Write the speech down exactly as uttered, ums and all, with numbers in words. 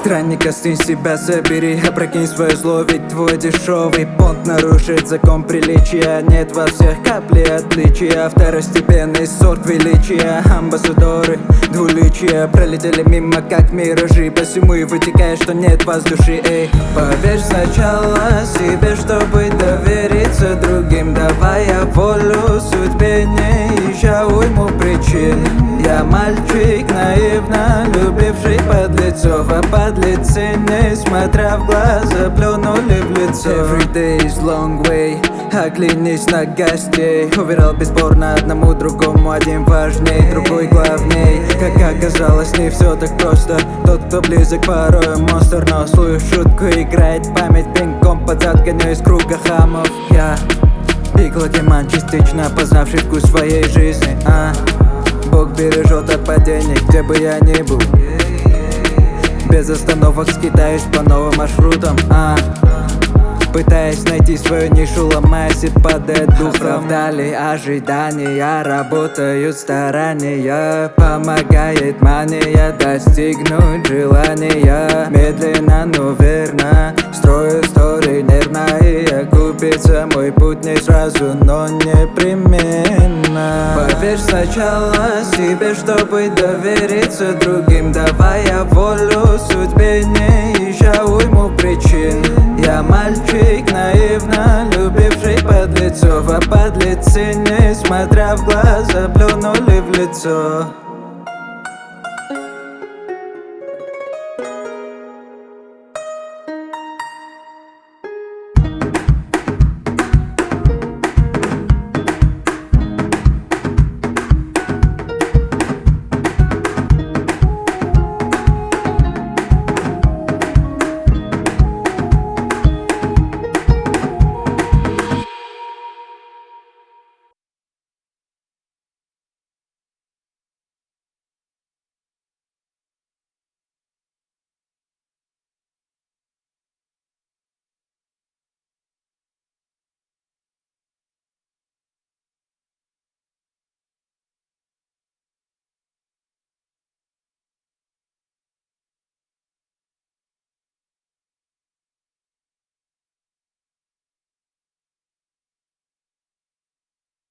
Странник, остынь, себя собери, опрокинь свое зло, ведь твой дешевый понт нарушит закон приличия. Нет во всех капли отличия, второстепенный сорт величия. Амбассадоры двуличия пролетели мимо как миражи, посему и вытекает, что нет вас души. Эй, поверь сначала себе, чтобы довериться другим, давая волю судьбе, не ища уйму причин. Я мальчик, наивно любивший подлецов, а подлецы, несмотря в глаза, плюнули в лицо. Every day is long way, оглянись на гостей. Уверял бесспорно одному другому, один важней, другой главней. Как оказалось, не все так просто. Тот, кто близок, порой монстр, но свою шутку играет память пинком под зад, гоню из круга хамов. Я пиглокеман, частично познавший вкус своей жизни, а Бог бережет от падений, где бы я ни был. Без остановок скитаюсь по новым маршрутам, а пытаясь найти свою нишу, ломаясь и падая духом. Оправдали ожидания, работают старания, помогает мания достигнуть желания. Медленно, но верно строю стори нервно, и окупится мой путь не сразу, но непременно. Поверь сначала себе, чтобы довериться другим, давая волю судьбе, не ища уйму причин. Я мальчик, наивно любивший подлецов, а подлецы, несмотря в глаза, плюнули в лицо.